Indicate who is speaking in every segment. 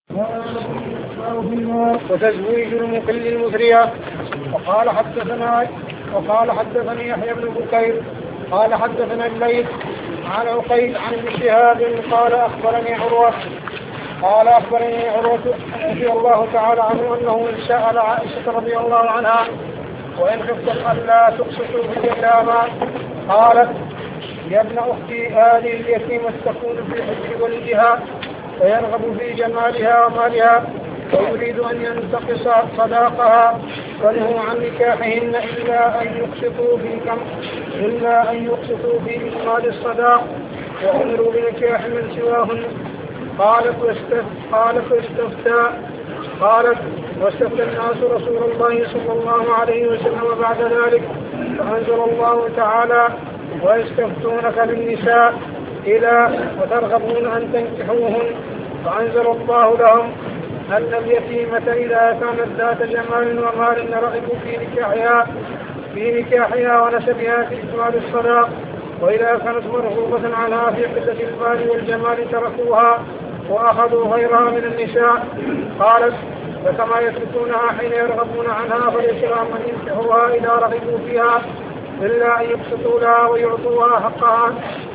Speaker 1: وتزويج المقل المثرية. وقال حدثني يحيى بن بكير قال حدثنا الليث عن عقيل عن ابن شهاب قال أخبرني عروة رضي الله تعالى عنه أنه سأل عائشة رضي الله عنها وإن خفتم ألا تقسطوا في اليتامى قالت يا ابن أختي هذه اليتيمة تكون في حجر ولدها ويرغب في جمالها ومالها ويريد أن ينتقص صداقها فنهوا عن نكاحهن إلا أن يقسطوا في إكمال الصداق وأمروا بنكاح من سواهن. قالت واستفتى الناس رسول الله صلى الله عليه وسلم بعد ذلك فأنزل الله تعالى ويستفتونك بالنساء إلى وترغبون أن تنكحوهن فأنزل الله لهم أن اليتيمة إذا كانت ذات جمال ومال رغبوا في نكاحها ونسبها في إكمال الصداق وإذا كانت مرغوبة عنها في قلة المال والجمال تركوها وأخذوا غيرها من النساء. قالت فكما يتركونها حين يرغبون عنها فليس لهم أن ينكحوها إذا رغبوا فيها إلا أن يقسطوا لها ويعطوها حقها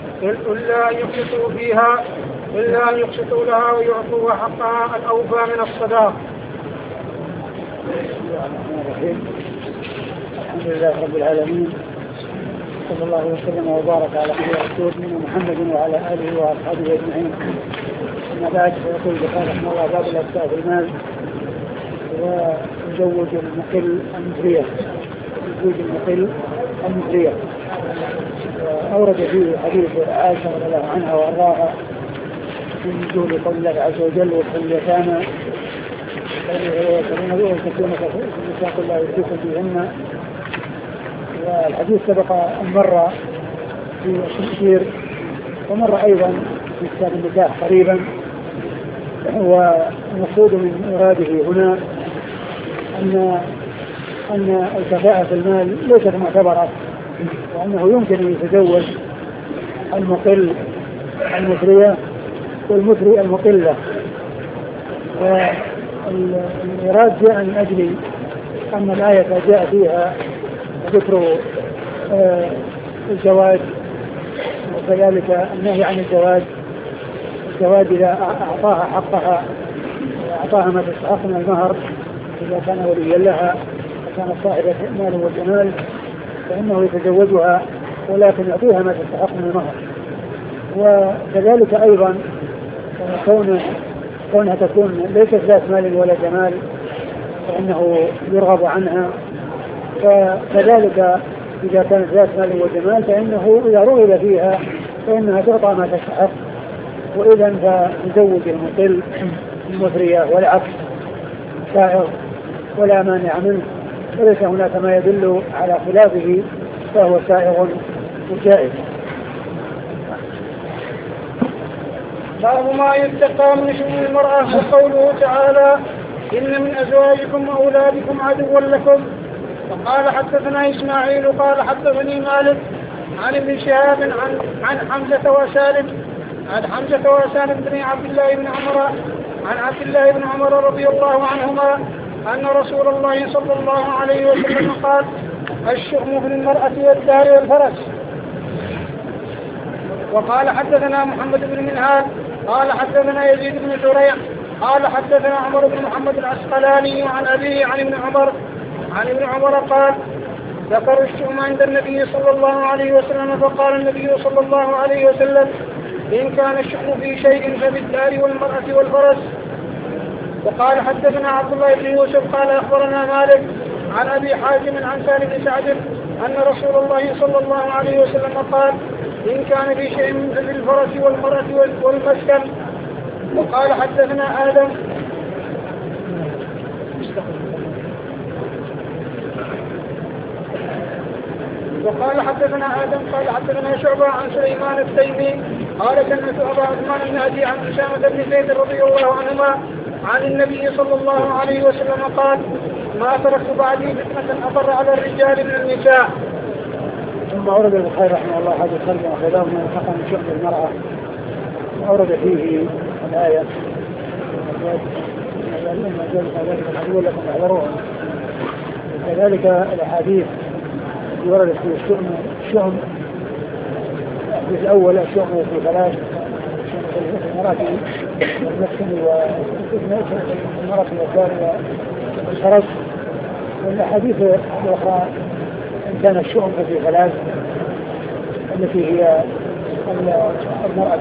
Speaker 1: الأوفى من الصداق.
Speaker 2: الحمد لله رب العالمين صلى الله وسلم وبارك على سيدنا محمد وعلى آله وأصحابه أجمعين. أما بعد فيقول البخاري رحمه الله باب الإفتاء في المال ويزوج المقل المثرية. أورد فيه حديث عائشة رضي الله عنها وأرضاها من نزول قول الله عز وجل وكل اليتامى فلنبوه تكون النساء كلها يشركوا فيهن. والحديث سبق أن مر في التفسير ومر أيضا في كتاب النكاح قريبا. والمقصود من إراده هنا أن الكفاءة في المال ليست معتبرة وأنه يمكن أن يتزوج المقل المثرية والمثري المقلة. والإراد جاء من أجل أن الآية جاء فيها ذكر الزواج وكذلك النهي عن الزواج إذا أعطاها حقها أعطاها ما تستحق من المهر إذا كان وليا لها وكانت صاحبة مال وجمال فإنه يتزوجها ولكن يعطيها ما تستحق من المهر. وكذلك أيضا كونها تكون ليست ذات مال ولا جمال فإنه يرغب عنها. فكذلك إذا كانت ذات مال وجمال فإنه إذا رغب فيها فإنها تعطى ما تستحق. وإذا فيزوج المقل المثرية والعكس سائغ ولا مانع منه وليس هناك ما يدل على خلافه فهو سائغ وجائز.
Speaker 1: باب ما يتقى من شؤون المرأة وقوله تعالى إن من أزواجكم وأولادكم عدوا لكم. وقال حدثنا إسماعيل قال حدثني مالك عن ابن شهاب عن حمزة وسالم بن عبد الله بن عمر عن عبد الله بن عمر رضي الله عنهما أن رسول الله صلى الله عليه وسلم قال الشؤم في المرأة والدار والفرس. وقال حدثنا محمد بن منهال قال حدثنا يزيد بن زريع قال حدثنا عمر بن محمد العسقلاني عن أبيه عن ابن عمر قال ذكر الشؤم عند النبي صلى الله عليه وسلم فقال النبي صلى الله عليه وسلم إن كان الشؤم في شيء فبالدار والمرأة والفرس. وقال حدثنا عبد الله بن يوسف قال أخبرنا مالك عن أبي حازم عن سالم بن سعد أن رسول الله صلى الله عليه وسلم قال إن كان في شيء فبالفرس والمرأة والمسكن. وقال حدثنا آدم قال حدثنا شعبة عن سليمان التيمي قال سمعت أبا عثمان النهدي عن أسامة بن زيد رضي الله عنهما عن النبي صلى الله عليه وسلم قال ما تركت بعدي فتنة أضر على الرجال من النساء.
Speaker 2: ثم أورد البخاري رحمه الله هذا الترجمة خلافه من حق من شؤم المرأة وأورد فيه الآية ذلك العدو لكم فاحذروه. وكذلك الأحاديث وردت في الشؤم الحديث الأول الشؤم في ثلاث المراتب والمسكن والمراتب والدار والفرج. والأحاديث الأخرى إن كان الشؤم في ثلاث التي هي المرأة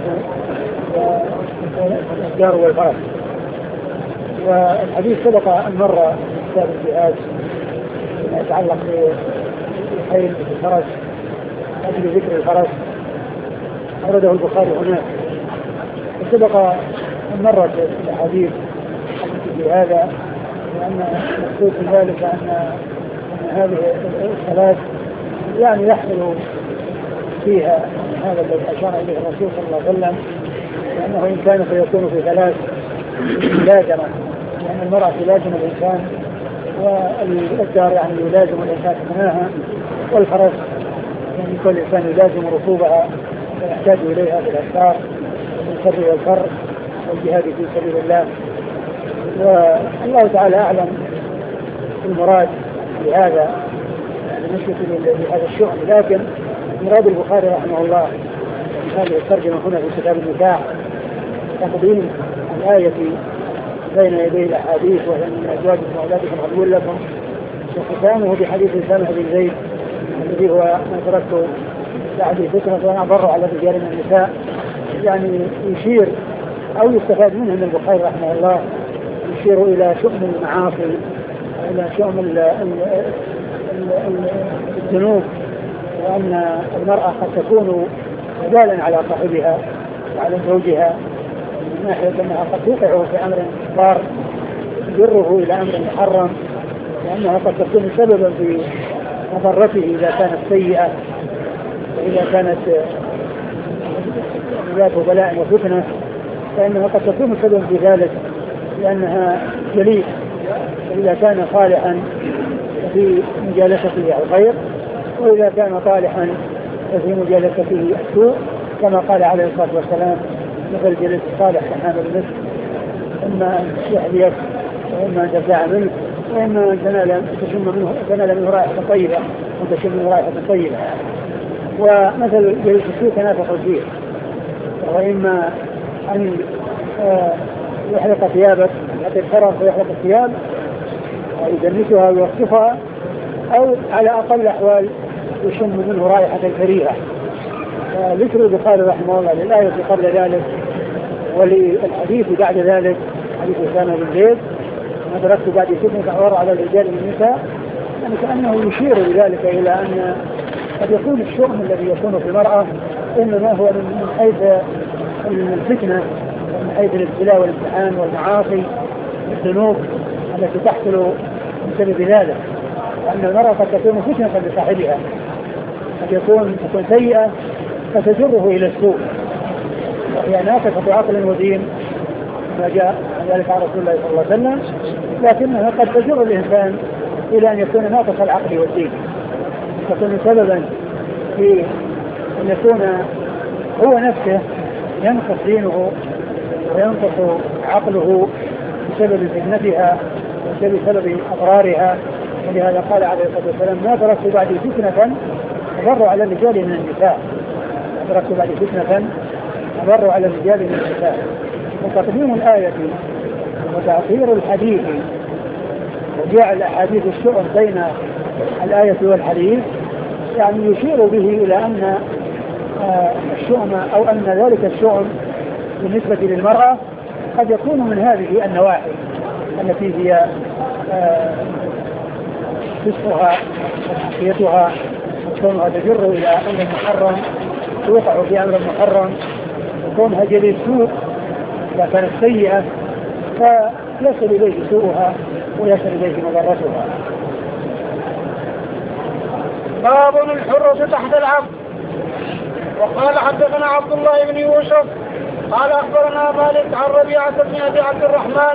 Speaker 2: والدار والفرج. والحديث سبق أن مر كتاب الجهاد فيما يتعلق بالخيل في الفرج أجل ذكر الفرج أورده البخاري هناك. وسبق أن مرت الحديث في هذا وأن مقصود من ذلك أن هذه الثلاث يعني يحصل فيها هذا الذي أشار إليه الرسول صلى الله عليه وسلم لأنه إن كان فيكون في ثلاث ملازمة لأن المرأة تلازم الإنسان والدار يعني يلازم الإنسان سكناها والفرس يعني كل إنسان يلازم ركوبها ويحتاج إليها بالأسفار والسر والفر والجهاد في سبيل الله. والله تعالى أعلم المراد بهذا بالنسبة لهذا الشؤم. لكن مراد البخاري رحمه الله هذه الترجمة هنا في كتاب النكاح تقديم الآية بين يدي الأحاديث وهي من أزواجكم وأولادكم عدو لكم وختامه بحديث أسامة بن زيد الذي هو ما تركت بعد فتنة وأنا أضر على الرجال من النساء يعني يشير أو يستفاد منه من البخاري رحمه الله يشير إلى شؤم المعاصي إلى شؤم الذنوب وأن المرأة قد تكون وبالا على صاحبها وعلى زوجها من ناحية أنها قد توقعه في أمر ضار تجره إلى أمر محرم لأنها قد تكون سببا في مضرته إذا كانت سيئة وإذا كانت ذات بلاء وفتنة فإنها قد تكون سببا في ذلك لأنها جليل وإذا كان صالحا في مجالسته الخير وإذا كان طالحا في مجالسته السوء كما قال عليه الصلاة والسلام مثل جليس الصالح كحامل المسك إما أن يحذيك وإما أن تبتاع منه وإما أن تنال منه رائحة طيبة وتشم منه رائحة طيبة. ومثل جليس السوء تنافق فيه وإما أن يحلق ثيابك حتى الفرق ويحلق الثياب ويدنسها ويوصفها أو على أقل الأحوال يشم منه رائحة الكريهة. ذكر البخاري رحمه الله للآية قبل ذلك وللحديث بعد ذلك حديث أسامة بن زيد ما تركت بعد فتنة تعور على الرجال والنساء يعني كأنه يشير بذلك إلى أن قد يكون الشؤم الذي يكون في المرأة إنما هو من حيث الفتنة ومن حيث الابتلاء والامتحان والمعاصي والذنوب التي تحصل بسبب ذلك لأن المرأة قد تكون فتنة لصاحبها قد تكون سيئة فتجره إلى السوء وهي ناقصة عقل ودين ما جاء عن ذلك عن رسول الله صلى الله عليه وسلم لكنها قد تجر الإنسان إلى أن يكون ناقص العقل والدين تكون سببا في أن يكون هو نفسه ينقص دينه وينقص عقله بسبب فتنتها وبسبب أضرارها. ولهذا قال عليه الصلاة والسلام ما تركت بعد فتنة أضر على الرجال من النساء ما تركت بعد فتنة أضر على الرجال من النساء. وتقديم الآية وتأخير الحديث وجعل أحاديث الشؤم بين الآية والحديث يعني يشير به إلى أن الشؤم أو أن ذلك الشؤم بالنسبة للمرأة قد يكون من هذه النواحي التي هي فسقها ومعصيتها وكونها تجر إلى أمر محرم توقع في أمر محرم وكونها جليل سوء إذا كانت سيئة فيصل إليه سوءها ويصل إليه مضرتها.
Speaker 1: باب الحرة تحت العبد. وقال حدثنا عبد الله بن يوسف قال أخبرنا مالك عن ربيعة بن أبي عبد الرحمن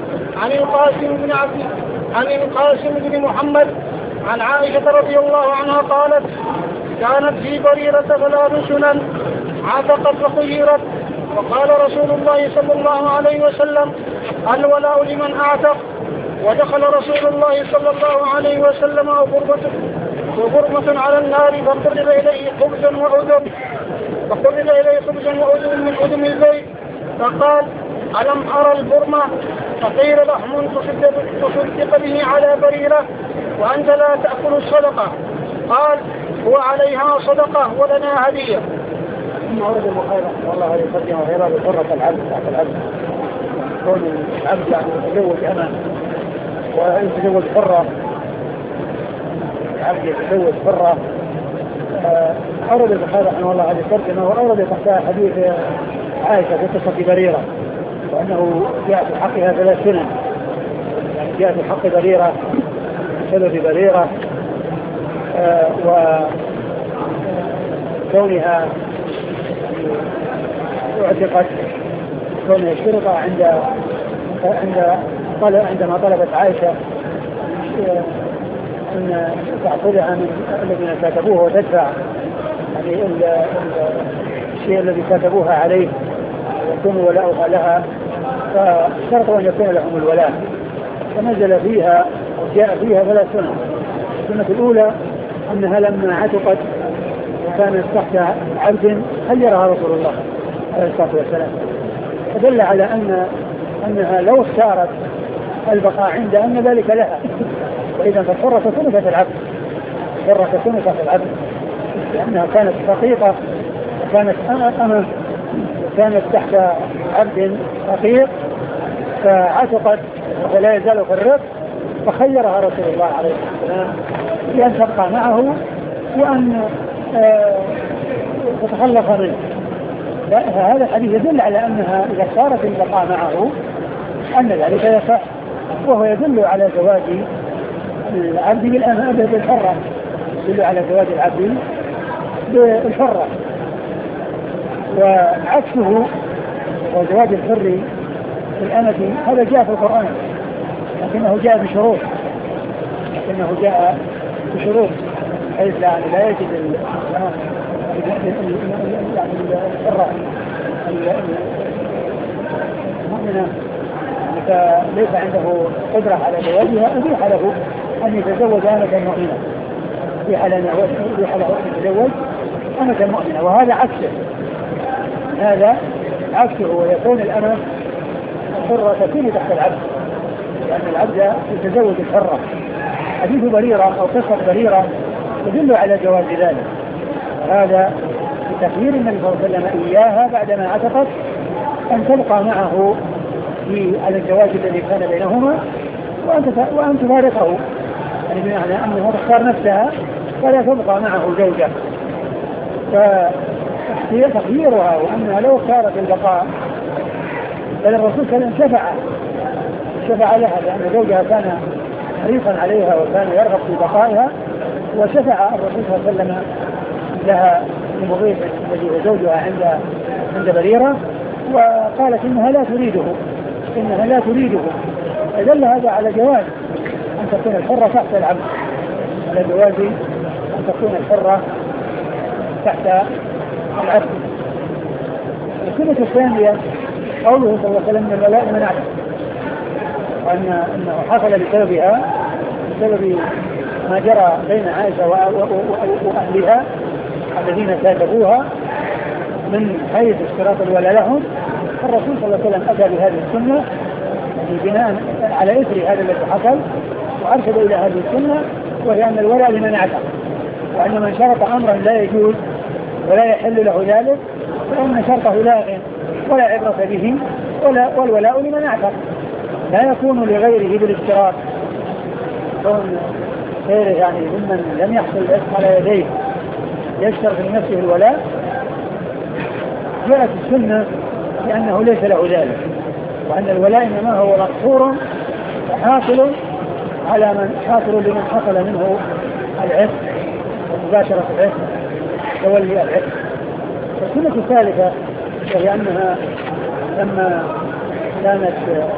Speaker 1: عن القاسم بن محمد عن عائشة رضي الله عنها قالت كانت في بريرة 3 سنن عتقت وخيرت وقال رسول الله صلى الله عليه وسلم الولاء لمن أعتق. ودخل رسول الله صلى الله عليه وسلم وغرمة على النار فقرب إليه خبز وأذن من أذن البيت فقال ألم أرى البرمة؟ فقيل لحم تصدق به على بريرة وأنت لا تأكل الصدقة. قال هو عليها صدقة ولنا هدية.
Speaker 2: ثم ورد البخاري والله عليه يقدم غيره بحرة العبد تحت العبد، كون العبد يعني يتزوج أمة ويتزوج حرة، العبد يتزوج حرة. أورد البخاري رحمه الله هذه الترجمة، وأورد تحتها حديث عائشة في قصة بريرة، وأنه جاء في حقها 3 سنن، يعني جاء في حق بريرة بسبب بريرة وكونها اعتقت، كونها اشترط عندما طلبت عائشة أن تأخذها من الذين كاتبوها وتدفع يعني الشيء الذي كاتبوها عليه يكون ولاؤها لها، فشرطوا أن يكون لهم الولاء، فنزل فيها وجاء فيها 3 سنن. السنة الأولى أنها لما عتقت وكانت تحت عبد خيرها رسول الله عليه الصلاة والسلام، فدل على أنها لو اختارت البقاء عند أن ذلك لها، وإذا فالحرة ثلث العبد، الحرة ثلث العبد، لأنها كانت رقيقة وكانت أمة وكانت تحت عبد رقيق فعتقت ولا يزال في الرق، فخيرها رسول الله عليه الصلاة والسلام بأن تبقى معه وأن تتخلص منه. هذا الحديث يدل على أنها إذا اختارت البقاء معه أن ذلك يصح، وهو يدل على زواج العبد بالحرة، يدل على زواج العبد بالحرة. وعكسه وزواج الحر بالأمة هذا جاء في القرآن، لكنه جاء بشروط حيث لا يجد الحرة المؤمنة فليس عنده قدرة على زواجها، أبيح له أن يتزوج أمة مؤمنة، أبيح له أن يتزوج أمة مؤمنة. وهذا عكسه ويكون الأمة الحرة تكون تحت العبد، لأن العبد يتزوج الحرة. حديث بريرة أو قصة بريرة يدل على جواز ذلك، هذا بتخيير النبي صلى الله عليه وسلم إياها بعدما عتقت أن تبقى معه على الزواج الذي كان بينهما وأن تفارقه، يعني بمعنى أنها تختار نفسها ولا تبقى معه زوجة. فتخييرها وأنها لو اختارت البقاء فالرسول صلى الله عليه وسلم شفع لها، لأن زوجها كان حريصا عليها وكان يرغب في بقائها، وشفع الرسول صلى الله عليه وسلم لها المغيث الذي هو زوجها عند بريرة، وقالت إنها لا تريده. فدل هذا على جواز أن تكون الحرة تحت العبد، على جواز أن تكون الحرة تحت العبد. السنة الثانية قوله صلى الله عليه وسلم من الولاء من عبد، وأنه حصل بسبب ما جرى بين عائشة وأهلها الذين كاتبوها من حيث اشتراط الولاء لهم. الرسول صلى الله عليه وسلم أتى بهذه السنة بناء على إثر هذا الذي حصل، وأرشد إلى هذه السنة، وهي أن الولاء لمن اعتق، وأن من شرط أمرا لا يجوز ولا يحل له ذلك فإن شرطه لاغ ولا عبرة به، والولاء لمن اعتق لا يكون لغيره بالاشتراط، كون غيره يعني ممن لم يحصل العتق على يديه يشترط لنفسه الولاء. جاءت السنة لأنه ليس له ذلك، وأن الولاء إنما هو مقصور حاصل على حاصل لمن حصل منه العتق ومباشرة العتق تولي العتق. السنة الثالثة وهي أنها لما كانت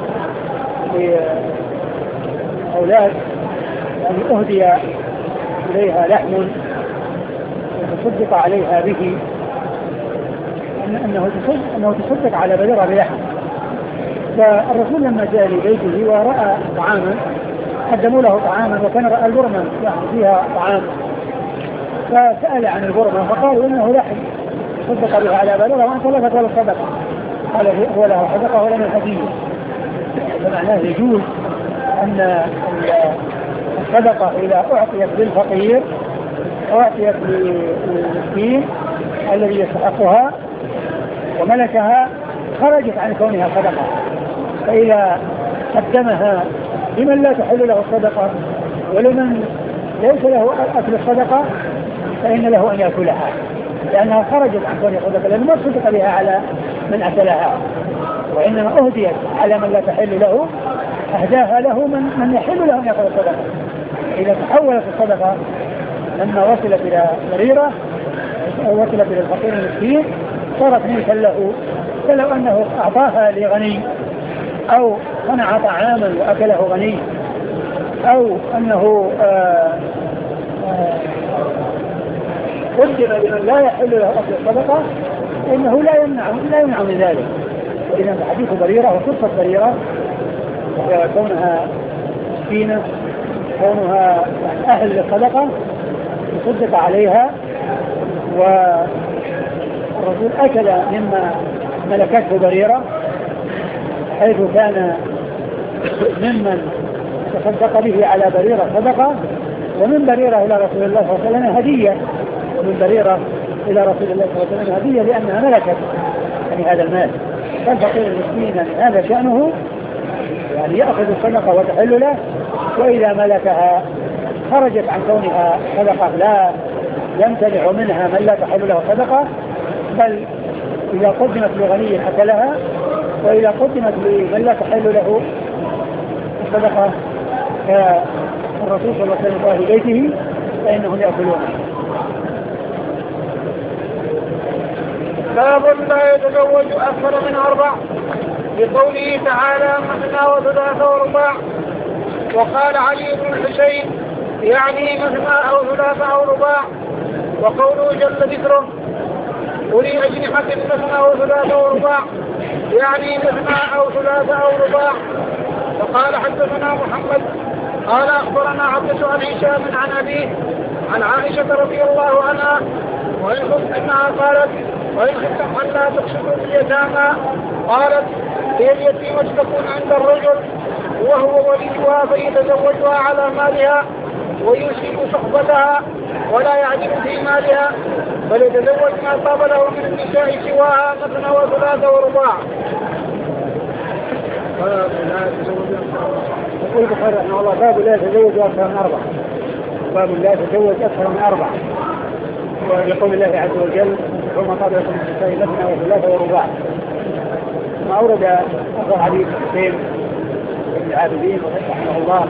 Speaker 2: لأولاد يعني أهدي إليها لحم وتصدق عليها به، أنه تصدق على بريرة بلحم، فالرسول لما جاء لبيته ورأى طعاما قدموا له طعاما وكان رأى البرمة يعني فيها طعام فسأل عن البرمة فقالوا إنه لحم صدق بها على بلغه وأنت لا تقول الصدقة قال هو له صدقة ولنا الهدية. فمعناه يجوز أن الصدقة إذا أعطيت للفقير أعطيت للمسكين الذي يستحقها وملكها خرجت عن كونها صدقة. فإذا قدمها لمن لا تحل له الصدقة ولمن ليس له أكل الصدقة فإن له أن يأكلها لأنها خرجت عن كونها صدقة لأنه ما صدق بها على من أكلها وإنما أهديت على من لا تحل له أهداها له من يحل له أن يأكل الصدقة. إذا تحولت الصدقة لما وصلت إلى ضريرة أو وصلت إلى الفقير المسكين صارت ملكا له فلو أنه أعطاها لغني أو صنع طعاما وأكله غني أو أنه قدم لمن لا يحل له أكل الصدقة فإنه لا يمنع من ذلك. إذا حديث بريرة وقصة بريرة كونها مسكينة كونها أهل للصدقة يصدق عليها والرسول أكل مما ملكته بريرة حيث كان ممن تصدق به على بريرة صدقة ومن بريرة إلى رسول الله صلى الله عليه وسلم هدية ومن بريرة إلى رسول الله صلى الله عليه وسلم هدية لأنها ملكت يعني هذا المال. فالفقير المسكين يعني هذا شأنه يعني يأخذ الصدقة وتحل له وإذا ملكها خرجت عن كونها صدقة لا يمتنع منها من لا تحل له صدقة بل إذا قدمت لغني أكلها وإذا قدمت لمن لا تحل له الصدقة كالرسول صلى الله عليه وسلم وأهل بيته فإنهم يأكلونها.
Speaker 1: باب لا يتزوج أكثر من 4 بقوله تعالى مثنى وثلاث ورباع. وقال علي بن الحسين يعني مثنى أو ثلاث أو رباع. وقوله جل ذكره أولي أجنحة مثنى وثلاث ورباع يعني مثنى أو ثلاث أو رباع. وقال حدثنا محمد قال أخبرنا عبدة عن هشام عن أبيه عن عائشة رضي الله عنها وإن خفت أنها قالت وإن خفتم أن لا تقسطوا باليتامى قالت هي اليتيمة تكون عند الرجل وهو وليها فيتزوجها على مالها ويسيء صحبتها ولا يعدل في مالها فليتزوج ما طاب له من النساء سواها مثنى وثلاث ورباع.
Speaker 2: يقول البخاري رحمه الله باب لا يتزوج أكثر من 4 باب لا يتزوج أكثر من 4 ويقول الله عز وجل وما طاب لكم من النساء مثنى وثلاث ورباع. ما أورد أثر حديث حسين بن العابدين رحمه الله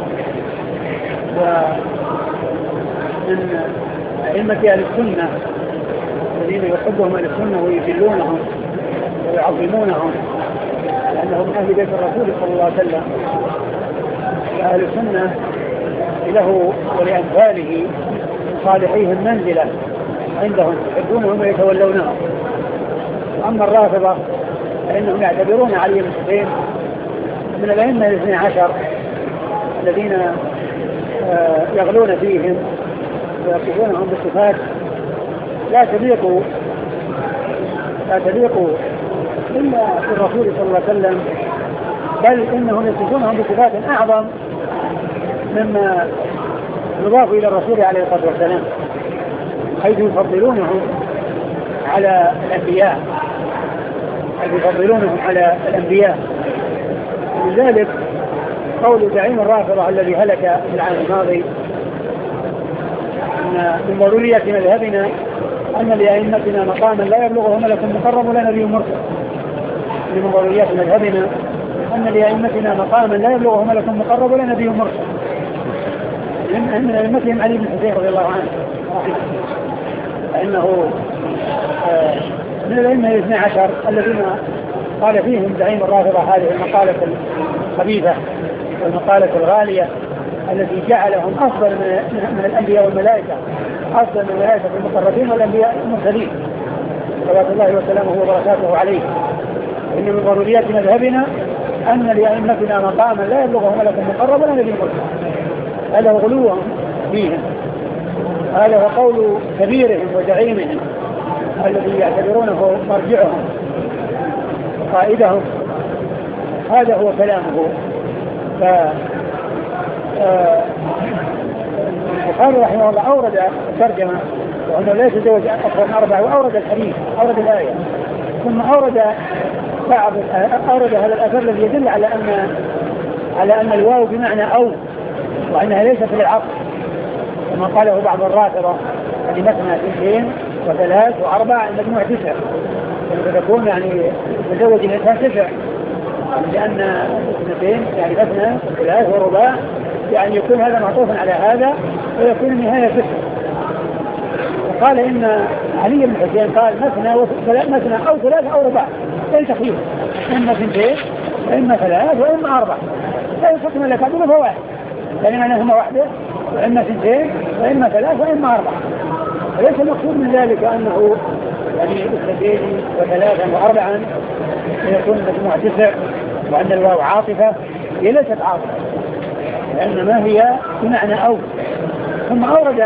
Speaker 2: ومن أئمة أهل السنة الذين يحبهم أهل السنة ويجلونهم ويعظمونهم لأنهم من أهل بيت الرسول صلى الله عليه وسلم. أهل السنة له ولأمثاله من صالحيهم منزلة عندهم يحبونهم ويتولونهم. أما الرافضة فإنهم يعتبرون علي بن الحسين من الأئمة 12 الذين يغلون فيهم ويصفونهم بصفات لا تليق إلا بالرسول صلى الله عليه وسلم بل إنهم يصفونهم بصفات أعظم مما يضاف إلى الرسول عليه الصلاة والسلام حيث يفضلونهم على الأنبياء ولذلك قول زعيم الرافضة الذي هلك في العام الماضي أن من ضرورية مذهبنا أن لأئمتنا مقاما لا يبلغه ملك مقرب ولا نبي مرسل. من ضروريات مذهبنا أن لأئمتنا مقاما لا يبلغه ملك مقرب ولا نبي مرسل. من أئمتهم علي بن الحسين رضي الله عنه فإنه من الأئمة 12 الذين قال فيهم زعيم الرافضة هذه المقالة الخبيثة والمقالة الغالية التي جعلهم أفضل من الأنبياء والملائكة أفضل من الملائكة المقربين والأنبياء المرسلين صلوات الله وسلامه وبركاته عليه. إن من ضروريات مذهبنا أن لأئمتنا مقاما لا يبلغه ملك مقرب ولا نبي مرسل. هذا هو غلوهم فيهم، هذا هو قول كبيرهم وزعيمهم الذي يعتبرونه مرجعهم قائدهم، هذا هو كلامه. البخاري رحمه الله أورد ترجمة وأنه لا يتزوج أكثر من 4، وأورد الحديث، أورد الآية، ثم أورد هذا الأثر الذي يدل على أن الواو بمعنى أو، وأنها ليست للعقل كما قاله بعض الرافضة، يعني مثنى 2 و3 و4 المجموع 9، فتكون يعني يتزوج الإنسان 9، لأن 2 يعني مثنى و3 ورباع، يعني يكون هذا معطوفا على هذا ويكون النهاية 9. وقال إن علي بن الحسين قال مثنى أو 3 أو رباع، أي تخيير، إما 2 وإما 3 وإما 4، لا يحكم لك عدل فهو واحد، يعني معناهما واحدة، وإما 2 وإما 3 وإما 4. وليس المقصود من ذلك أنه يعني 2 و3 و4 يكون مجموع 9، وأن الواو عاطفة، هي ليست عاطفة، وإنما هي بمعنى أو. ثم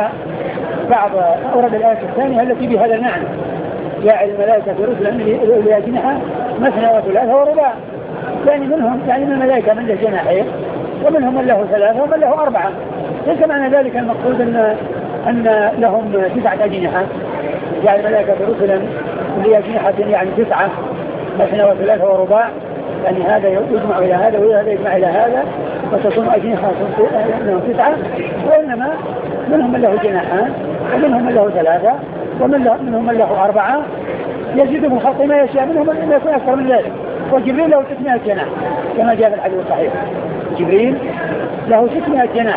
Speaker 2: أورد الآية الثانية التي بهذا المعنى: جاعل الملائكة رسلا أولي أجنحة مثنى وثلاث ورباع، يعني منهم يعني من الملائكة من له جناحين، ومنهم من له 3 ومن له 4. ليس معنى ذلك المقصود أن لهم 9 أجنحة، جاعل الملائكة رسلا أولي أجنحة يعني 9 مثنى وثلاث ورباع، يعني هذا يجمع إلى هذا وهذا يجمع إلى هذا وتكون أجنحة 9. وإنما منهم من له جناحان، ومنهم من له 3، ومنهم من له 4، يزيد في الخلق ما يشاء، منهم من يكون أكثر من ذلك. وجبريل له 600 جناح كما جاء في الحديث الصحيح، جبريل له 600 جناح.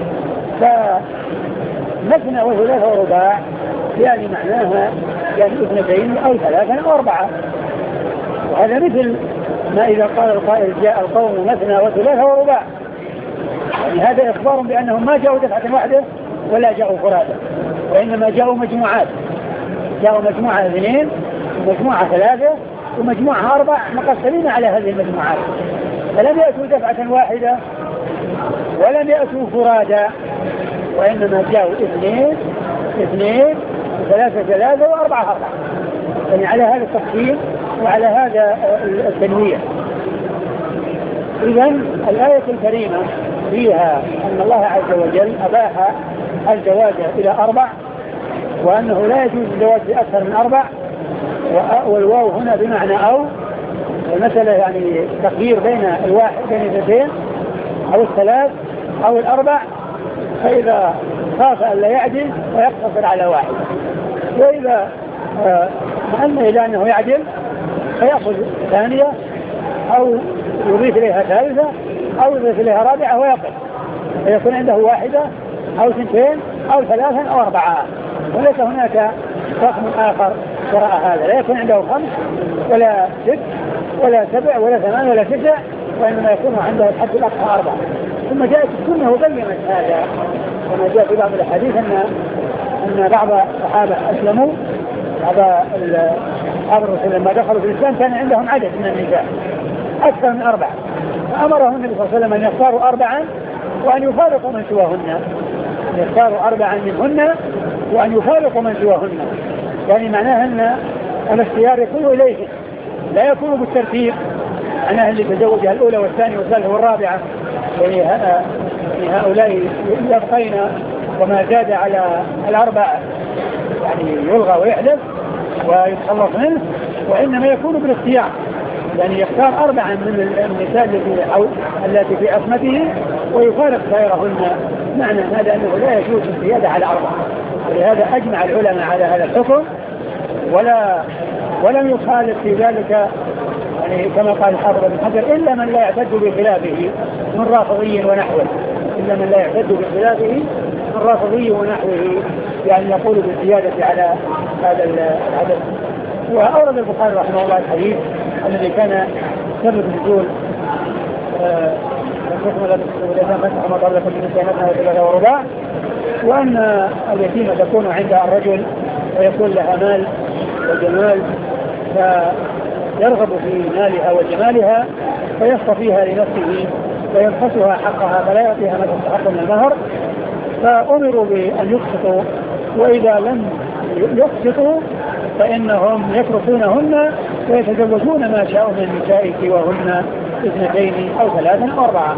Speaker 2: فمثنى وثلاث ورباع يعني معناها يعني 2 أو 3 أو 4. وهذا مثل ما إذا قال القائل جاء القوم مثنى وثلاث ورباع، يعني هذا إخبار بأنهم ما جاءوا دفعة واحدة ولا جاءوا فرادى، وإنما جاءوا مجموعات، جاءوا مجموعة 2 ومجموعة 3 ومجموعة 4 مقسمين على هذه المجموعات، فلم يأتوا دفعة واحدة ولم يأتوا فرادى، وإنما جاءوا 2 و3 و4 يعني على هذا التقسيم وعلى هذا التنويع. إذن الآية الكريمة فيها أن الله عز وجل أباح الزواج إلى 4، وأنه لا يجوز الزواج بأكثر من 4، والواو هنا بمعنى أو، والمسألة يعني تخيير بين الواحد بين 2 أو 3 أو 4، فإذا خاف أن لا يعدل ويقتصر على واحد، وإذا مأن إلى أنه يعدل فيأخذ ثانية أو يضيف إليها ثالثة أو يضيف إليها رابعة ويقف، فيكون عنده 1 أو 2 أو 3 أو 4، وليس هناك رقم آخر وراء هذا، لا يكون عنده 5 ولا 6 ولا 7 ولا 8 ولا 9، وإنما يكون عنده الحد الأقصى 4. ثم جاءت السنة وبينت هذا، كما جاء في بعض الحديث أن بعض الصحابة أسلموا، بعض أصحاب الرسول لما دخلوا في الإسلام كان عندهم عدد من النساء أكثر من 4، فأمرهم النبي صلى الله عليه وسلم أن يختاروا 4 وأن يفارقوا من سواهن، يختاروا 4 منهن وأن يفارقوا من سواهن، يعني معناها أن الاختيار يكون إليه لا يكون بالترتيب، معناها اللي تزوجها الأولى والثانية والثالثة والرابعة، يعني هؤلاء يبقين وما زاد على 4 يعني يلغى ويحدث ويتخلص منه، وإنما يكون بالاختيار، يعني يختار 4 من النساء التي في عصمته ويفارق غيرهن. معنى هذا أنه لا يجوز الزيادة على 4، ولهذا أجمع العلماء على هذا الحكم، ولم يخالف في ذلك يعني كما قال الحافظ بن حجر إلا من لا يعتد بخلافه من رافضي ونحوه، إلا من لا يعتد بخلافه من رافضي ونحوه، يعني يقول بالزيادة على هذا العدد. وأورد البخاري رحمه الله الحديث الذي كان سبب نزول وأن اليتيمة تكون عند الرجل ويكون لها مال وجمال، فيرغب في مالها وجمالها فيصطفيها لنفسه وينقصها حقها فلا يعطيها ما تستحق من المهر، فأمروا بأن يقسطوا، وإذا لم يقسطوا فإنهم يتركونهن ويتزوجون ما شاءوا من النساء سواهن 2 أو 3 أو 4.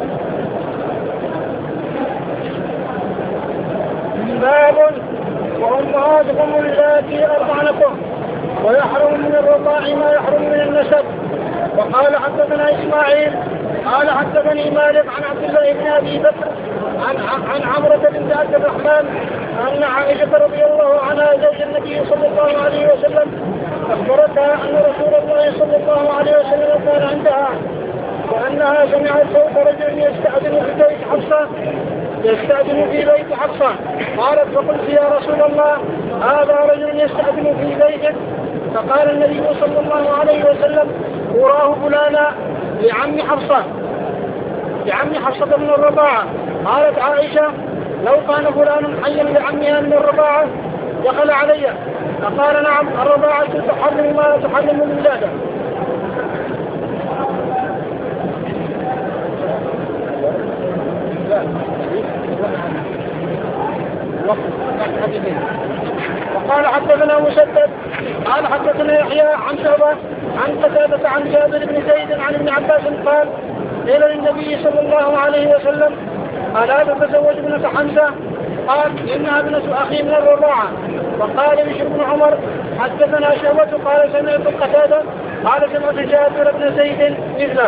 Speaker 1: باب وأمهاتكم اللاتي أرضعنكم ويحرم من الرضاع ما يحرم من النسب. وقال حدثنا إسماعيل قال حدثني مالك عن عبد الله بن أبي بكر عن عمرة بنت عبد الرحمن أن عائشة رضي الله عنها زوج النبي صلى الله عليه وسلم أخبرتها أن رسول الله صلى الله عليه وسلم كان عندها وأنها سمعت صوت رجل يستأذن في بيت حفصة قالت فقلت يا رسول الله هذا رجل يستأذن في بيتك؟ فقال النبي صلى الله عليه وسلم أراه فلانا لعم حفصة من الرضاعة. قالت عائشة لو كان فلان حيا لعمها من الرضاعة دخل علي. فقال نعم الرضاعة تحرم ما تحرم الولادة. وقال حدثنا مسدد قال حدثنا يحيى عن شعبة عن قتادة عن جابر بن زيد عن ابن عباس قال قيل للنبي صلى الله عليه وسلم ألا تتزوج ابنة حمزة؟ قال إنها ابنة أخي من الرضاعة. وقال بشر بن عمر حدثنا شعبة قال سمعت قتادة قال سمعت جابر بن زيد مثله.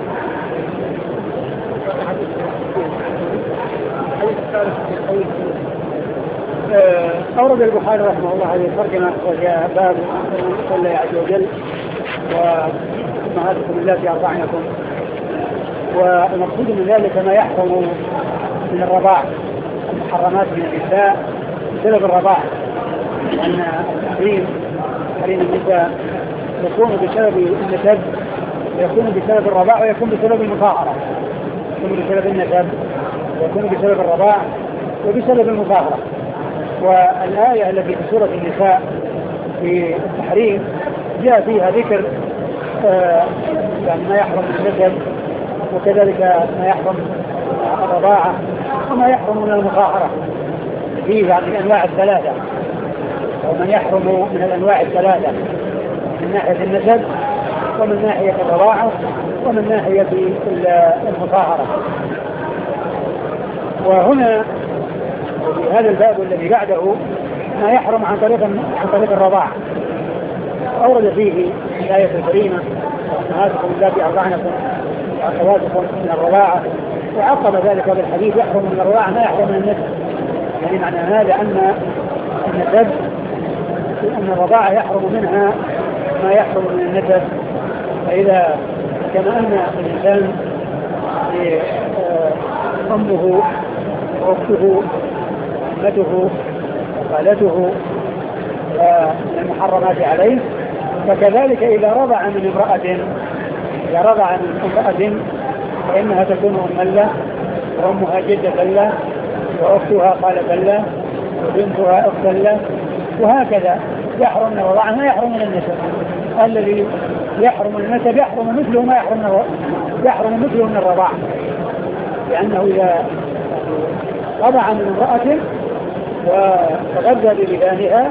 Speaker 2: أورد البخاري رحمه الله هذه الترجمة وجاء باب الله عز وجل وأمهاتكم اللاتي أرضعنكم، والمقصود من ذلك ما يحرم من الرضاع، المحرمات من النساء بسبب الرضاع، لأن تحريم النساء يكون بسبب النسب ويكون بسبب الرضاع ويكون بسبب المطهرة، يكون بسبب النسب ويكون بسبب الرضاع وبسبب المطهرة. والآية التي في سورة النساء في التحريم جاء فيها ذكر يعني ما يحرم من النسب وكذلك ما يحرم الرضاعة وما يحرم من المطهرة فيه يعني الأنواع الثلاثة، ومن يحرم من الأنواع الثلاثة من ناحية النسب ومن ناحية الرضاعة ومن ناحية المطهرة. وهنا في هذا الباب الذي بعده ما يحرم عن طريق الرضاعة، أورد فيه الآية الكريمة أمهاتكم اللاتي أرضعنكم وأخواتكم من الرضاعة، وعقب ذلك بالحديث يحرم من الرضاعة ما يحرم من النسب. يعني معنى هذا أن النسب أن الرضاعة يحرم منها ما يحرم من النسب. فإذا كما أن الإنسان أمه وأخته أمته وخالته من المحرمات عليه، فكذلك إذا رضع من امرأة فإنها تكون أما له وأمها جدة له وأختها خالة له وبنتها أختا له، وهكذا يحرم من الرضاعة ما يحرم من النسب. الذي يحرم النسب يحرم مثله ما يحرم مثله من الرضاعة، لأنه إذا رضع من امرأة وتغذى بلبانها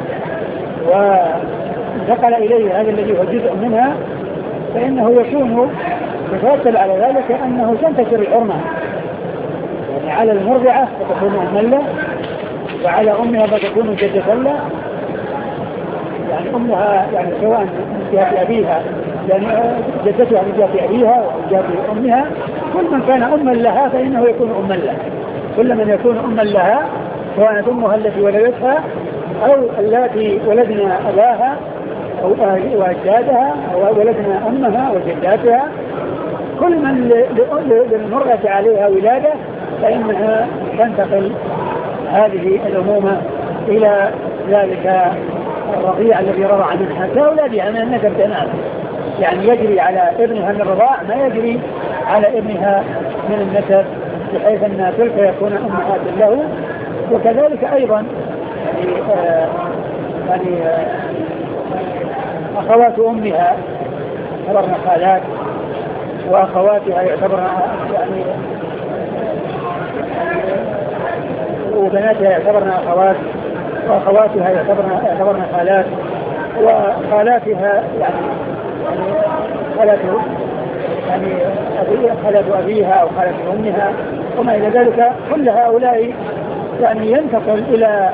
Speaker 2: ونقل إليه هذا الذي هو جزء منها فإنه يكون يترتب على ذلك أنه تنتشر الحرمة، يعني على المرضعة فتكون أما له وعلى أمها فتكون جدة له، يعني أمها يعني سواء من جهة أبيها يعني جدتها من جهة أبيها ومن جهة أمها، كل من كان أما لها فإنه يكون أما له، كل من يكون أما لها سواء أمها التي ولدتها أو اللاتي ولدنا أباها أو أجدادها أو ولدنا أمها وجداتها، كل من للمرأة عليها ولادة فإنها تنتقل هذه الأمومة إلى ذلك الرضيع الذي رضع منها كأولادها من النسب تماما، يعني يجري على ابنها من الرضاع ما يجري على ابنها من النسب، بحيث أن تلك يكون أمهات له. وكذلك أيضا يعني أخوات أمها خبرنا خالات وأخواتها يعتبرن يعني وبناتها يعتبرن أخوات، وأخواتها يعتبرن خالات، وخالاتها يعني خالة أبيها أو خالة أمها وما إلى ذلك. كل هؤلاء يعني ينتقل إلى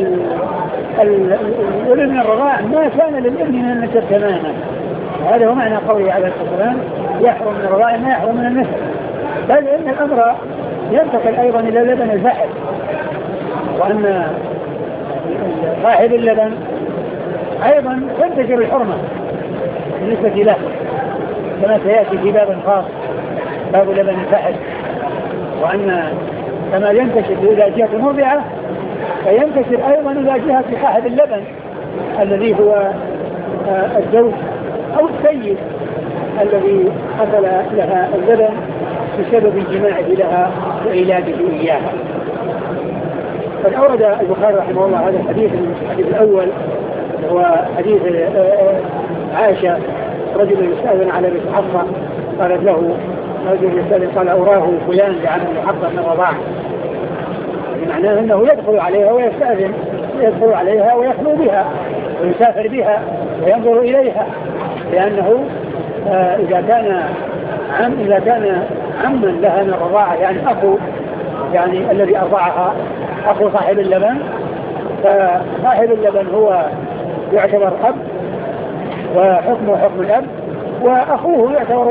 Speaker 2: الابن الرضاع ما كان للابن من النسب تماما. هذا هو معنى قوله عليه الصلاة والسلام يحرم من الرضاع ما يحرم من النسب. بل إن الأمر ينتقل أيضا إلى لبن الفحل، وأن صاحب اللبن أيضا تنتشر الحرمة بالنسبة له، كما سيأتي في باب خاص باب لبن الفحل، وأن كما ينتشر إلى جهة المرضعة فينتشر أيضا إلى جهة صاحب اللبن الذي هو الزوج أو السيد الذي حصل لها اللبن بسبب جماعه لها وإيلاده إياها. قد أورد البخاري رحمه الله هذا الحديث الأول، هو حديث عائشة رجل يستأذن على بنت حفصة، قالت له رجل يستأذن قال أوراه فلان لعمل حفصة من الرضاعة، معناه أنه يدخل عليها ويستأذن، يدخل عليها ويخلو بها ويسافر بها وينظر إليها، لأنه إذا كان عما لها من الرضاعة يعني أخو يعني الذي أرضعها أخو صاحب اللبن، فصاحب اللبن هو يعتبر أب وحكمه حكم الأب، وأخوه يعتبر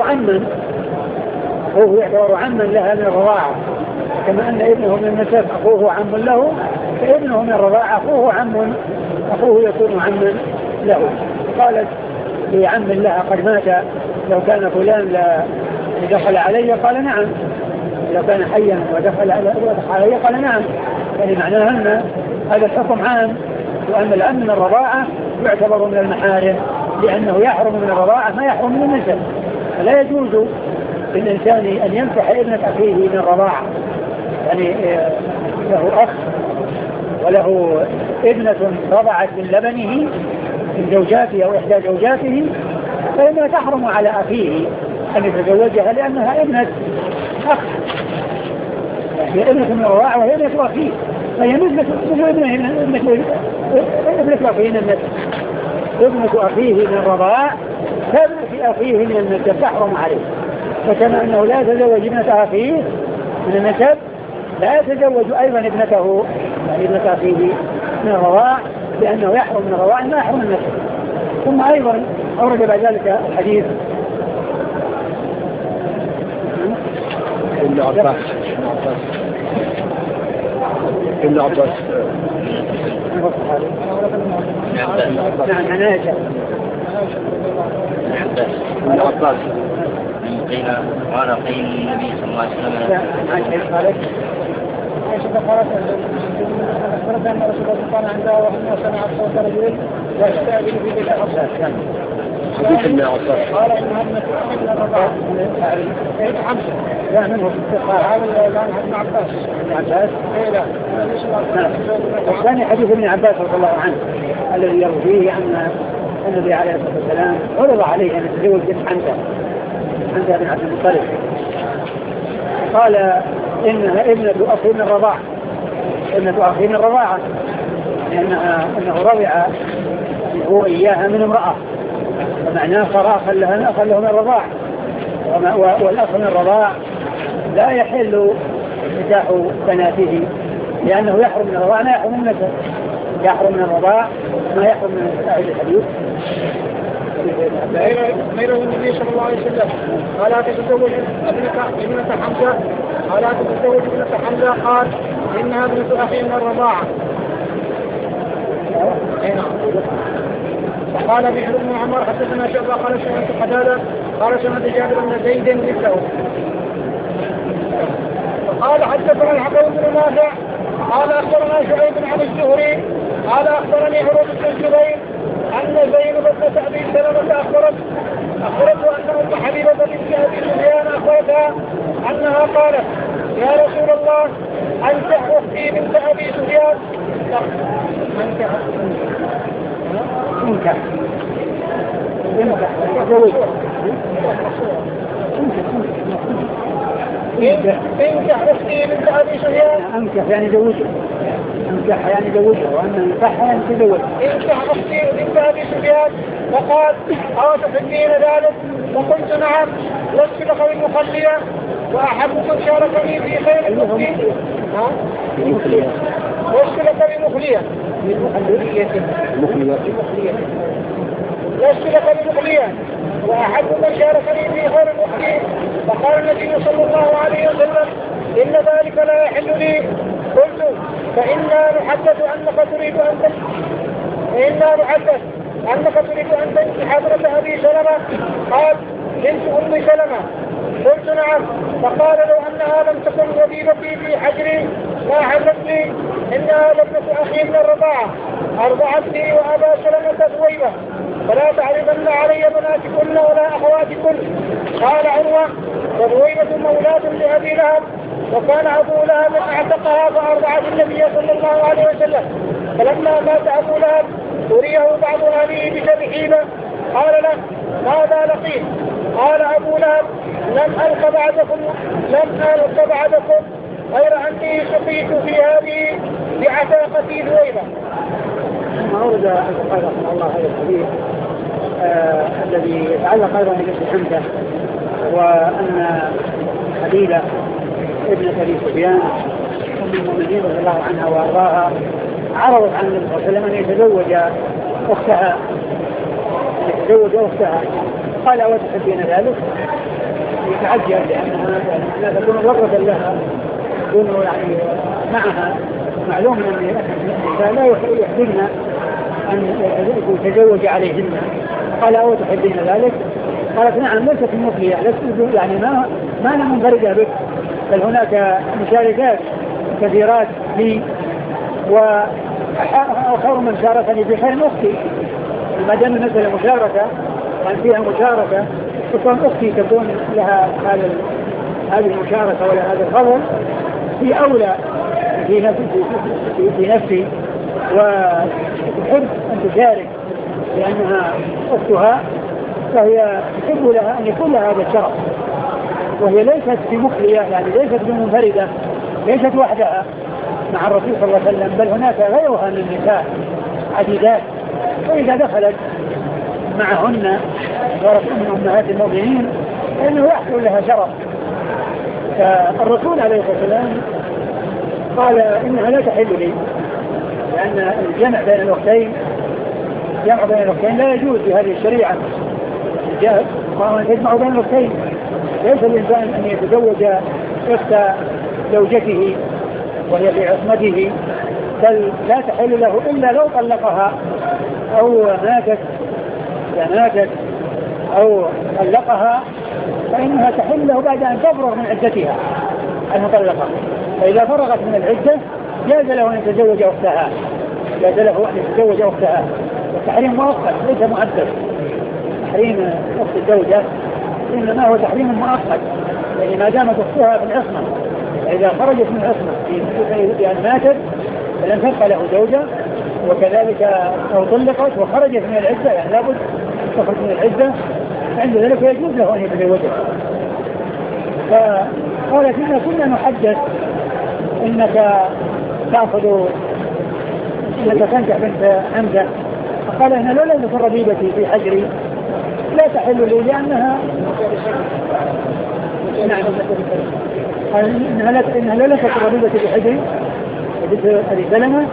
Speaker 2: عما لها من الرضاعة، كما أن ابنه من النسب أخوه عم له، فابنه من الرضاعة أخوه يكون عما له. قالت لعم لها قد مات، لو كان فلان لدخل علي قال نعم، لو كان حيا ودخل علي قال نعم، يعني معناها أن هذا الحكم عام، وأن الأمن من الرضاعة يعتبر من المحارم، لأنه يحرم من الرضاعة ما يحرم من النسب. فلا يجوز للإنسان أن ينكح ابنة أخيه من الرضاعة، يعني له أخ وله ابنة رضعت من لبنه من زوجاته أو إحدى زوجاته، فإنها تحرم على أخيه أن يتزوجها لأنها ابنة أخ، هي ابنة من الرضاعة وهي ابنة أخيه، فهي ابنة أخيه من النسب، ابنة أخيه من الرضاع كابنة أخيه من النسب تحرم عليه. فكما أنه لا يتزوج ابنة أخيه من النسب لا يتزوج أيضا ابنته يعني ابنة أخيه من الرضاع، لأنه يحرم من الرضاع ما يحرم من النسب. ثم أيضا أورد بعد ذلك الحديث
Speaker 3: ابن عباس
Speaker 2: نعم عناية
Speaker 4: ابن عباس قال قيل النبي صلى الله عليه وسلم
Speaker 1: أخبرت أن رسول الله كان عنده وأنه سمع صوت رجل يستأذن في بيت حفصة.
Speaker 3: حديث ابن عباس
Speaker 1: قال إنها من الرضاعة بيت حمزة لا منه هذا ابن عباس
Speaker 2: الثاني حديث ابن عباس رضي الله عنه الذي يروي فيه أن النبي عليه الصلاة والسلام عرض عليه أن يتزوج بنت حمزة بن عبد المطلب، قال إنها ابنة أخي من الرضاعة، لأنه رضع هو إياها من امرأة، فمعناه صار أخا له من الرضاع، والأخ من الرضاع لا يحل نكاح بناته، لأنه يحرم من الرضاع ما يحرم من النسب، يحرم من الرضاع ما يحرم من أهل الحديث.
Speaker 1: غيره النبي صلى الله عليه وسلم قال لا تتزوج ابنة حمزة، قال لا تتزوج ابنة حمزة، قال إنها ابنة أخي من الرضاعة. وقال بشر بن عمر حدثنا شعبة قال سمعت قتادة قال سمعت جابر بن زيد مثله. قال حدثنا الحكم بن نافع قال أخبرنا شعيب عن الزهري قال أخبرني عروة بن الزبير أن زينب بنت أبي سلمة أخبرته أن أم حبيبة بنت أبي سفيان أخبرتها أنها قالت يا رسول الله أنكح أختي بنت أبي سفيان. انكح أختي بنت أبي سفيان.
Speaker 2: أنكح يعني زوجها. انكح يعني زوجها، وأما انكح يعني تزوج.
Speaker 1: انكح أختي بنت أبي سفيان. فقال أو تحبين ذلك؟ فقلت نعم. لست لك بمخلية وأحب من شاركني في خير أختي. لست لك بمخلية. لست لك بمخلية وأحب من شاركني في خير أختي. فقال النبي صلى الله عليه وسلم إن ذلك لا يحل لي. قلت فإنا نحدث أنك تريد أن تنكح حضرة أبي سلمة. قال بنت أم سلمة. قلت نعم. فقال لو أنها لم تكن ربيبتي في حجري ما حلت لي. إنها لابنة أخي من الرضاعة أرضعتني وأبا سلمة ثويبة فلا تعرضن علي بناتكن ولا أخواتكن. قال عروة وثويبة مولاة لأبي لهب وكان أبو لهب اعتقها فأرضعت النبي صلى الله عليه وسلم. فلما مات أبو لهب أريه بعض أهله بشبحيبة قال له ماذا لقيت؟ قال أبو لهب لم ألق بعدكم غير أني سقيت في هذه بعتاقتي ثويبة.
Speaker 2: ثم أورد البخاري رحمه الله هذا الحديث الذي يتعلق أيضا ببنت حمزة، وأن حبيبة ابنة أبي سفيان أم المؤمنين رضي الله عنها وأرضاها عرضت عن النبي صلى الله عليه وسلم أن يتزوج أختها. قال وتحبين ذلك؟ يتعجب لأنها تكون ضرة لها، تكون يعني معها. معلوم أن النساء لا يحبن أن يتزوج عليهن. قال أو تحبين ذلك؟ قالت نعم ليست مخلية، لست يعني ما أنا منفردة بك، بل هناك مشاركات كثيرات لي وخير من شاركني بخير أختي. ما دام المسألة مشاركة وأن فيها مشاركة تكون أختي تكون لها هذه المشاركة ولا هذا الفضل في أولى في نفسي، وتحب أن تشارك لأنها أختها، فهي تحب لها أن يكون لها هذا الشرف. وهي ليست بمخلية، يعني ليست بمنفردة، ليست وحدها مع الرسول صلى الله عليه وسلم، بل هناك غيرها من النساء عديدات، وإذا دخلت معهن صارت من أمهات المؤمنين فإنه يحصل لها شرف. فالرسول عليه الصلاة والسلام قال إنها لا تحل لي، لأن الجمع بين الأختين لا يجوز في هذه الشريعة. وأن تجمع بين الأختين، ليس الإنسان أن يتزوج أخت زوجته وهي في عصمته، بل لا تحل له إلا لو طلقها أو ماتت أو طلقها، فإنها تحل له بعد أن تفرغ من عدتها المطلقة. فإذا فرغت من العدة جاز له أن يتزوج أختها. والتحريم مؤقت ليس مؤبد. تحريم أخت الزوجة إنما هو تحريم مؤقت، يعني ما دامت أختها في العصمة، فإذا خرجت من العصمة بأن ماتت فلن تبقى له زوجة، وكذلك أو طلقت وخرجت من العدة يعني لابد تخرج من العدة، عند ذلك يجوز له أن يتزوجها. فقالت إننا كنا نحدث إنك تنكح بنت حمزة. فقال إن لولا تكون ربيبتي في حجري لا تحل لي لأنها إنها لا تكون ربيبتي في حجري بنت أبي سلمة.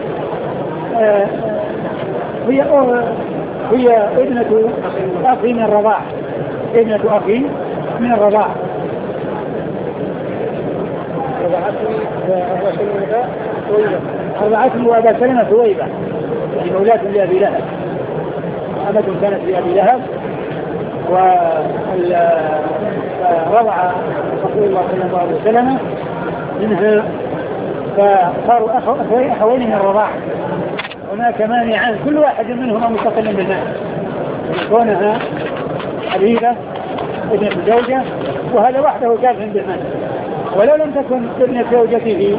Speaker 2: هي ابنة أخي من الرضاع، أرضعتني وأبا سلمة ثويبة، يعني مولاة لأبي لهب، أمة كانت لأبي لهب، ورضع رسول الله صلى الله عليه وسلم منها، فصاروا أخوين من الرضاع. هناك مانعان كل واحد منهما مستقل بالمال، كونها حبيبة ابنة زوجة وهذا وحده كاف بالمال. ولو لم تكن ابنة زوجته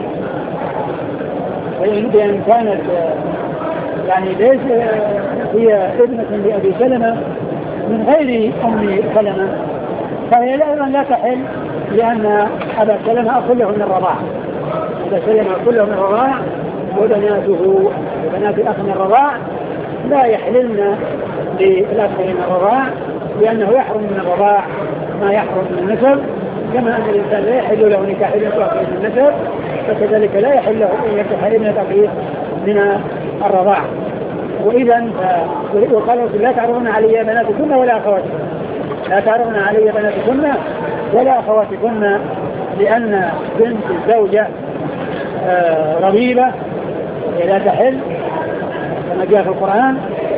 Speaker 2: بأن كانت يعني ليس هي ابنة لأبي سلمة من غير أم سلمة، فهي أيضا لا تحل لأن أبا سلمة كله من الرضاع، أبا سلمة كله من الرضاع، وبناته وبنات الأخ من الرضاع لا يحللن للأخ من الرضاع، لأنه يحرم من الرضاع ما يحرم من النسب، كما أن الإنسان لا يحل له نكاح ابنة أخيه من النسب، فكذلك لا يحل له أن ينكح ابنة أخيه من الرضاع. وإذا وقالوا لا تعرضن علي بناتكن ولا أخواتكن، لا تعرضن علي بناتكن ولا أخواتكن، لأن بنت الزوجة رغيبة لا تحل كما جاء في القرآن،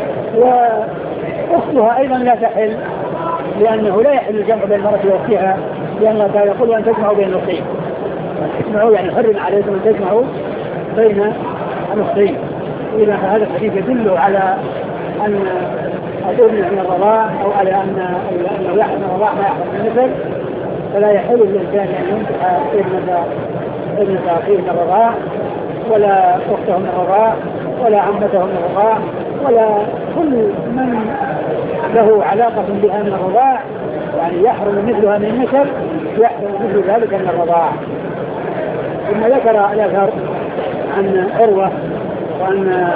Speaker 2: وأختها أيضا لا تحل، لأنه لا يحل الجمع بين المرأة وأختها، لأن الله تعالى يقول أن تجمعوا بين الأختين، تجمعوا يعني حرم عليكم أن تجمعوا بين الأختين. إذا فهذا الحديث يدل على أن الابن من الرضاع أو على أنه يحرم الرضاع ما يحرم النسب، فلا يحل للإنسان أن ينكح ابنة أخيه من الرضاع ولا أخته من الرضاع ولا عمته من الرضاع ولا كل من له علاقة بها من الرضاع، يعني يحرم مثلها من النسب، يحرم مثل ذلك من الرضاع. ثم ذكر الأثر عن عروة وأن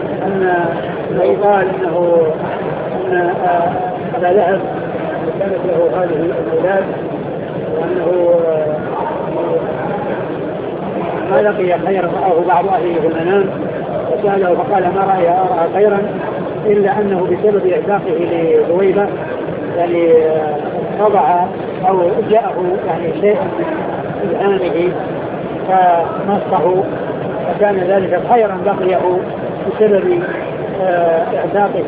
Speaker 2: يقال أن أبا لهب كانت له هذه الأولاد، وأنه ما لقي خيرا رآه بعض أهله في المنام وسأله فقال ما رأى خيرا إلا أنه بسبب إعتاقه لذويبة يعني وضع أو جاءه يعني شيء من إلهامه فمسه، فكان ذلك خيرا بقيه بسبب إعتاقه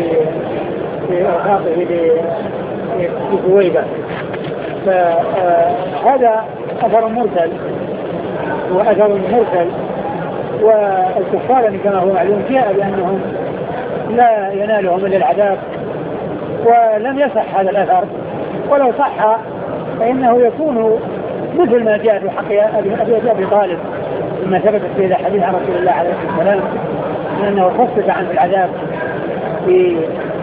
Speaker 2: لذويبة. فهذا أثر مرسل وأثر مرسل، والكفار كما هو معلوم جاء بأنهم لا ينالهم إلا العذاب، ولم يصح هذا الأثر، ولو صح فإنه يكون مثل ما جاء في حق أبي طالب مما ثبت في حديث عن رسول الله عليه السلام أنه خفف عن العذاب في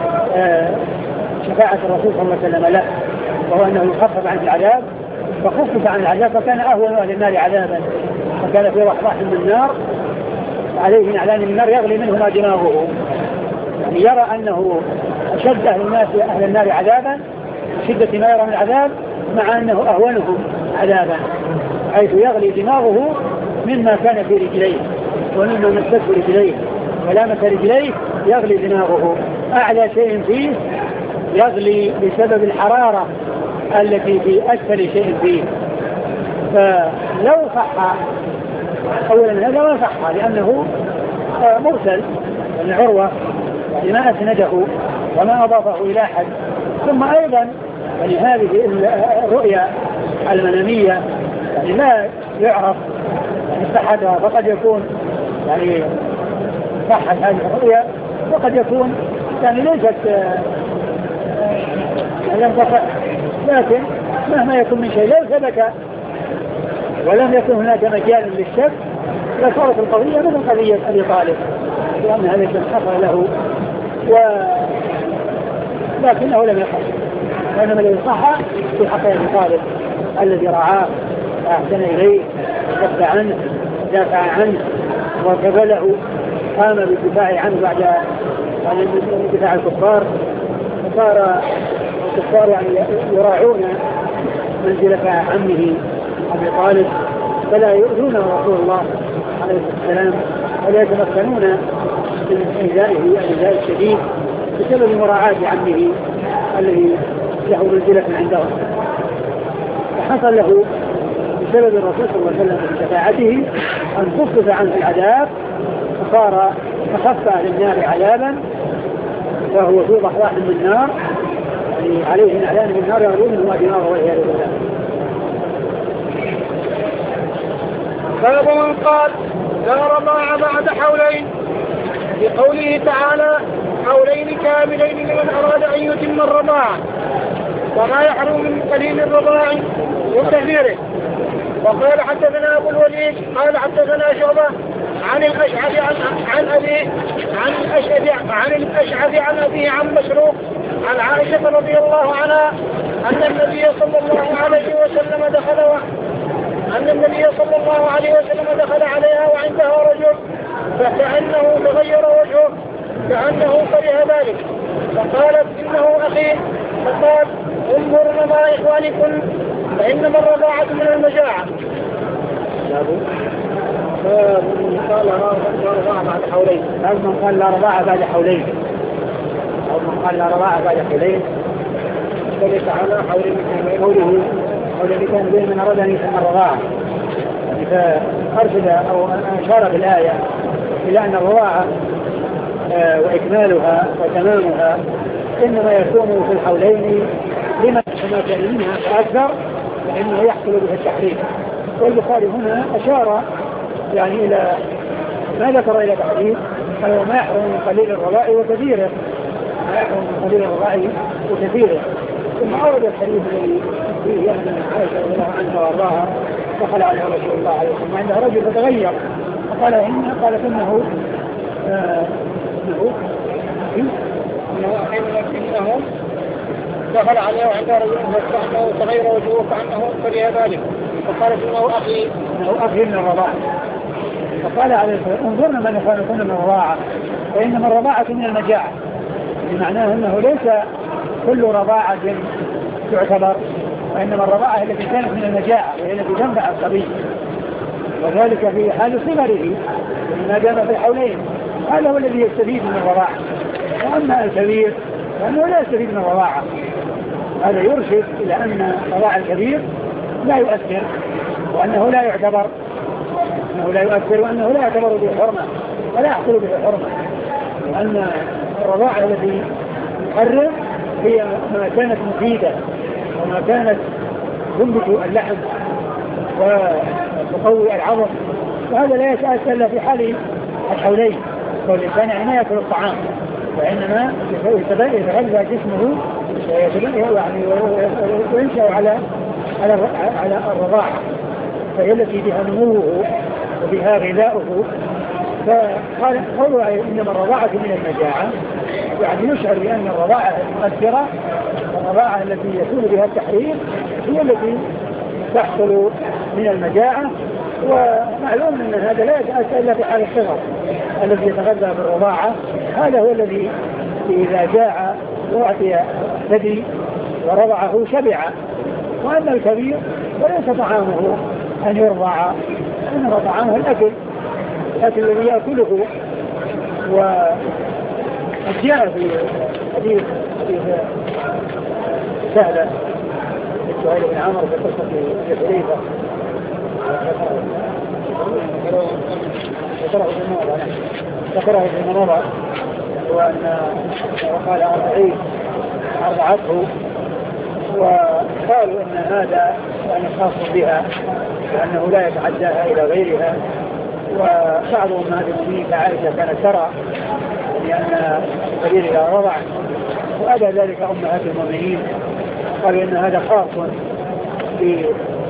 Speaker 2: شفاعة الرسول صلى الله عليه وسلم له، وهو أنه يخفف عن العذاب، فخفف عن العذاب فكان أهون أهل النار عذابا، فكان في رحراح من النار عليه نعلان من النار يغلي منهما دماغه، يعني يرى أنه أشد أهل النار عذابا شدة ما يرى من العذاب، مع أنه أهونهم عذابا، حيث يغلي دماغه مما كان في رجليه ومما مسته رجليه، ولامس رجليه يغلي دماغه، أعلى شيء فيه يغلي بسبب الحرارة التي في أسفل شيء فيه. فلو صح أولا هذا ما صح لأنه مرسل من عروة لما أسنده وما أضافه إلى أحد. ثم أيضا يعني هذه الرؤيا المنامية يعني لا يعرف صحتها، فقد يكون يعني صحت هذه الرؤيا وقد يكون يعني ليست لم تصح، لكن مهما يكون من شيء لو ثبت ولم يكن هناك مجال للشك لصارت القضية مثل قضية أبي طالب، لأن هذا الشيء حصل له لكنه لم يحصل، وإنما الذي صح في حق أبي طالب الذي رعاه وأحسن إليه ودفع عنه دافع عنه وقبله، قام بالدفاع عنه بعد دفاع الكفار، فصار الكفار يعني يراعون منزلة عمه أبي طالب فلا يؤذون رسول الله عليه السلام ولا يتمكنون من إيذائه الإيذاء الشديد بسبب مراعاة عمه الذي له منزلة عندهم. فحصل له بسبب الرسول صلى الله عليه وسلم بشفاعته أن خفف عنه العذاب فصار أخف أهل النار عذابا، وهو في ضحضاح من النار يعني عليه نعلان من النار يغلون منهما دماغه والعياذ بالله.
Speaker 1: باب من قال لا رضاع بعد حولين، بقوله تعالى حولين كاملين لمن أراد أن يتم الرضاعة، وما يحرم من قليل الرضاع وكثيره. وقال حدثنا أبو الوليد قال حدثنا شعبة عن الأشعث عن أبيه عن مسروق عن عائشة رضي الله عنها أن النبي صلى الله عليه وسلم دخل عليها وعندها رجل فكأنه تغير وجهه كأنه كره ذلك فقالت إنه أخي فقال انظرن مع إخوانكن فإنما الرضاعة من المجاعة.
Speaker 2: قال لا رضاعة بعد حولين أو من قال لا رضاعة بعد حولين أو من قال لا رضاعة بعد حولين فليس على قوله كان بين من أراد أن يسمى الرضاعة فأرشد أو أشار بالآية إلى أن الرضاعة وإكمالها وتمامها إنما يكون في الحولين لمن ما كان منها فأكثر فإنه يحصل به التحريم. والبخاري هنا أشار يعني إلى ما ذكر إلى تحريم أو ما يحرم من قليل الرضاع وكثيره ما يحرم من قليل الرضاع وكثيره. ثم أورد الحديث الذي فيه يعني عائشة رضي الله عنها وارضاها دخل عليها رسول الله عليه وسلم عندها رجل فتغير فقالت إنه
Speaker 1: دخل عليه وعندها رجل فكأنه تغير وجهه كأنه كره ذلك فقالت إنه أخي
Speaker 2: من الرضاعة. فقال عليه الصلاة انظرنا من يكون من الرضاعة فإنما الرضاعة من المجاعة بمعناه أنه ليس كل رضاعة تعتبر وإنما الرضاعة التي كانت من المجاعة وهي التي تنفع الصبي وذلك في حال صغره ما دام في الحولين هذا هو الذي يستفيد من الرضاعة. وأما الكبير فإنه لا يستفيد من الرضاعة. هذا يرشد إلى أن الرضاعة الكبير لا يؤثر وأنه لا يعتبر وأنه لا يعتبر به حرمة ولا يحصل به حرمة وأن الرضاعة التي تحرم هي ما كانت مفيدة وما كانت تنبت اللحم وتقوي العظم وهذا لا يتأثر إلا في حال الحولين والإنسان يعني ما يأكل الطعام وإنما يتغذى جسمه وينشأ على الرضاعة فهي التي بها نموه وبها غذاؤه. فقال قولوا إنما الرضاعة من المجاعة يعني يشعر بأن الرضاعة المؤثرة الرضاعة التي يكون بها التحريم هي التي تحصل من المجاعة. ومعلوم أن هذا لا يتأثر إلا في حال الصغر الذي يتغذى بالرضاعة هذا هو الذي إذا جاع وأعطي ثدي ورضعه شبع. وأما الكبير وليس طعامه أن يرضع إنما طعامه الأكل الذي يأكله. وجاء في حديث سهلة سهيل بن عمرو في قصة حذيفة ذكره في المنوبة وأن وقال أرضعته وقالوا أن هذا يعني خاص بها وأنه لا يتعداها إلى غيرها. وبعض أمهات المؤمنين كعائشة كانت ترى لأن الكبير إذا رضع وأبى ذلك أمهات المؤمنين قالوا أن هذا خاص في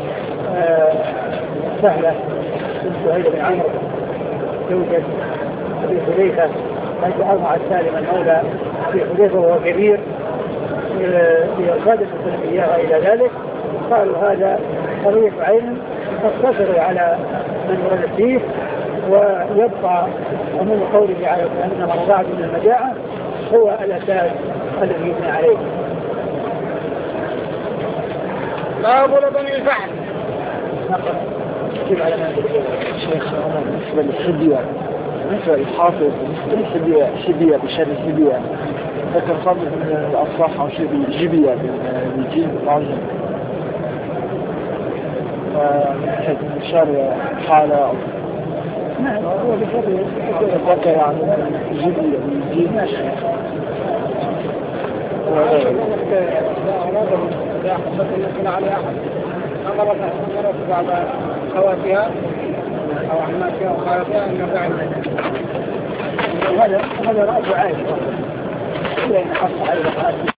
Speaker 2: سهلة بنت سهيل بن عمرو زوجة أبي حذيفة حيث أرضعت سالم المولى في حذيفة وهو كبير لإرشاد المسلمين إياها إلى ذلك. قالوا هذا قضية عين تقتصر على من ورد فيه ويبقى عموم قوله على أنما الرضاعة من المجاعة هو الأساس الذي يبنى عليه.
Speaker 1: باب لبن الفحل.
Speaker 3: شيخ أنا بالنسبة للحدية بالنسبة للحافظ بالنسبة للحدية بشر الحدية ذكر صدر من الأصلاح أو شيء بالجبية بالجيل العظيم بشر حالة
Speaker 2: نعم هو بشر
Speaker 3: ذكر يعني الجبية بالجيل
Speaker 1: لا حصة يمكن على أحد أمرت بعض خواتها أو عماتها أو خالتها أن يفعل
Speaker 2: هذا رأس عائشة لأن حصة على الحاسم